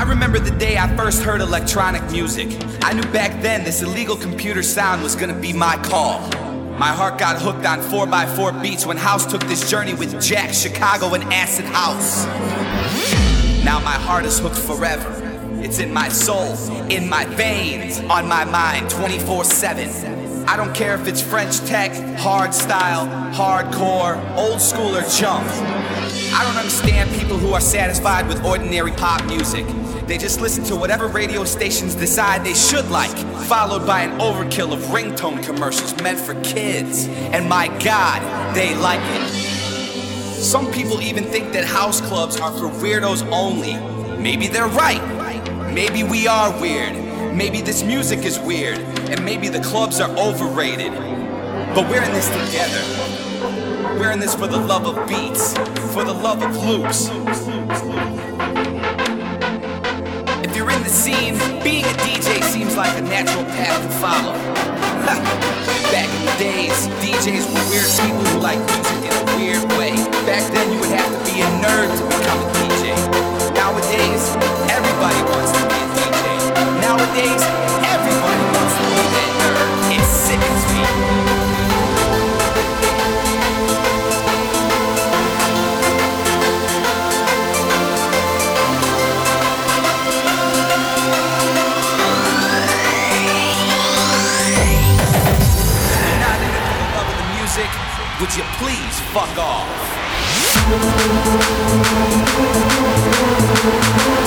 remember the day I first heard electronic music. I knew back then this illegal computer sound was gonna be my call. My heart got hooked on 4x4 beats when House took this journey with Jack, Chicago, and Acid House. Now my heart is hooked forever. It's in my soul, in my veins, on my mind 24/7. I don't care if it's French tech, hard style, hardcore, old school, or jump. I don't understand people who are satisfied with ordinary pop music. They just listen to whatever radio stations decide they should like, followed by an overkill of ringtone commercials meant for kids. And my God, they like it. Some people even think that house clubs are for weirdos only. Maybe they're right. Maybe we are weird. Maybe this music is weird. And maybe the clubs are overrated. But we're in this together. We're in this for the love of beats, for the love of loops. If you're in the scene, being a DJ seems like a natural path to follow. Back in the days, DJs were weird people who like music in a weird way. Back then you would have to be a nerd to become a DJ. Nowadays, everybody wants to be a DJ. Nowadays, everybody wants to be that nerd. It sickens me. Would you please fuck off?